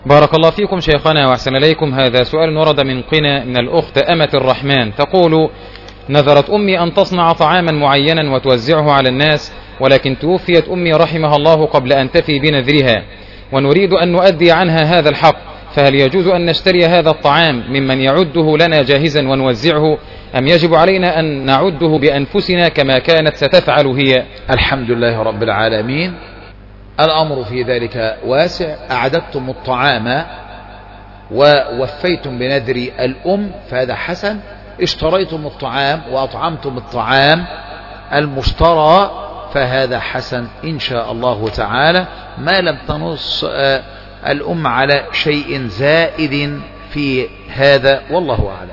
بارك الله فيكم شيخنا وأحسن إليكم. هذا سؤال ورد من قنا من الأخت أمة الرحمن، تقول: نذرت أمي أن تصنع طعاما معينا وتوزعه على الناس، ولكن توفيت أمي رحمها الله قبل أن تفي بنذرها، ونريد أن نؤدي عنها هذا الحق، فهل يجوز أن نشتري هذا الطعام ممن يعده لنا جاهزا ونوزعه، أم يجب علينا أن نعده بأنفسنا كما كانت ستفعل هي؟ الحمد لله رب العالمين، الأمر في ذلك واسع. أعددتم الطعام ووفيتم بنذر الأم فهذا حسن، اشتريتم الطعام وأطعمتم الطعام المشترى فهذا حسن إن شاء الله تعالى، ما لم تنص الأم على شيء زائد في هذا، والله أعلم.